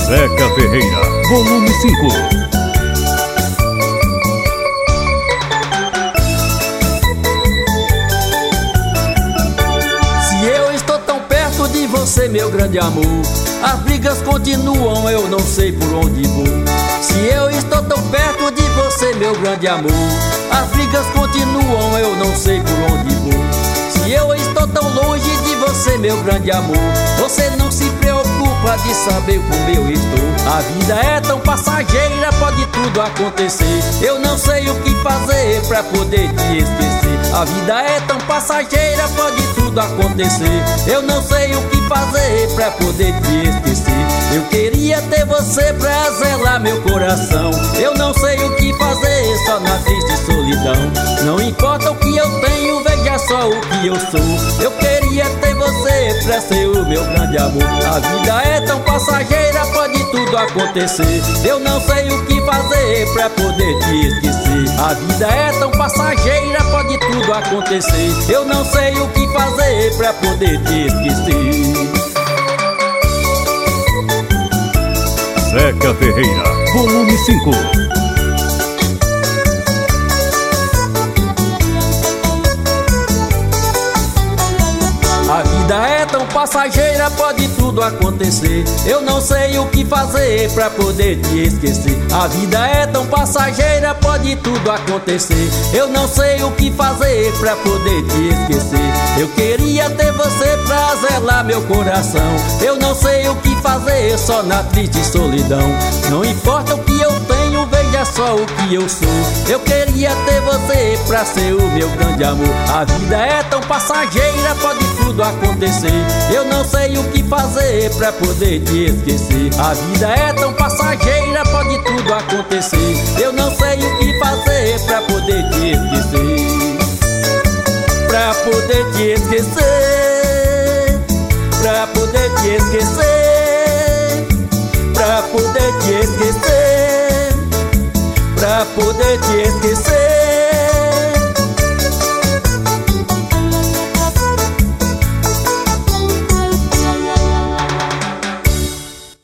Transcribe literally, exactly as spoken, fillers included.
Zeca Ferreira, volume cinco. Se eu estou tão perto de você, meu grande amor, as brigas continuam, eu não sei por onde vou. Se eu estou tão perto de você, meu grande amor, as brigas continuam, eu não sei por onde vou. Se eu estou tão longe de você, meu grande amor, você não se preocupa de saber como eu estou. A vida é tão passageira, pode tudo acontecer. Eu não sei o que fazer pra poder te esquecer. A vida é tão passageira, pode tudo acontecer. Eu não sei o que fazer pra poder te esquecer. Eu queria ter você pra zelar meu coração. Eu não sei o que fazer, só na triste solidão. Não importa o que eu tenho, veja só o que eu sou. Eu queria ter você pra ser o meu grande amor. A vida é tão passageira, pode tudo acontecer. Eu não sei o que fazer pra poder te esquecer. A vida é tão passageira, pode tudo acontecer. Eu não sei o que fazer pra poder te esquecer. Zeca Ferreira, volume cinco. A vida é tão passageira, pode tudo acontecer. Eu não sei o que fazer pra poder te esquecer. A vida é tão passageira, pode tudo acontecer. Eu não sei o que fazer pra poder te esquecer. Eu queria ter você pra zelar meu coração. Eu não sei o que fazer, só na triste solidão. Não importa o que eu tenho, veja só o que eu sou. Eu queria ter você pra ser o meu grande amor. A vida é tão passageira, pode tudo acontecer. Eu não sei o que fazer pra poder te esquecer. A vida é tão passageira, pode tudo acontecer. Eu não sei o que fazer pra poder te esquecer. Pra poder te esquecer. Pra poder te esquecer. Pra poder te esquecer. Pra poder te esquecer.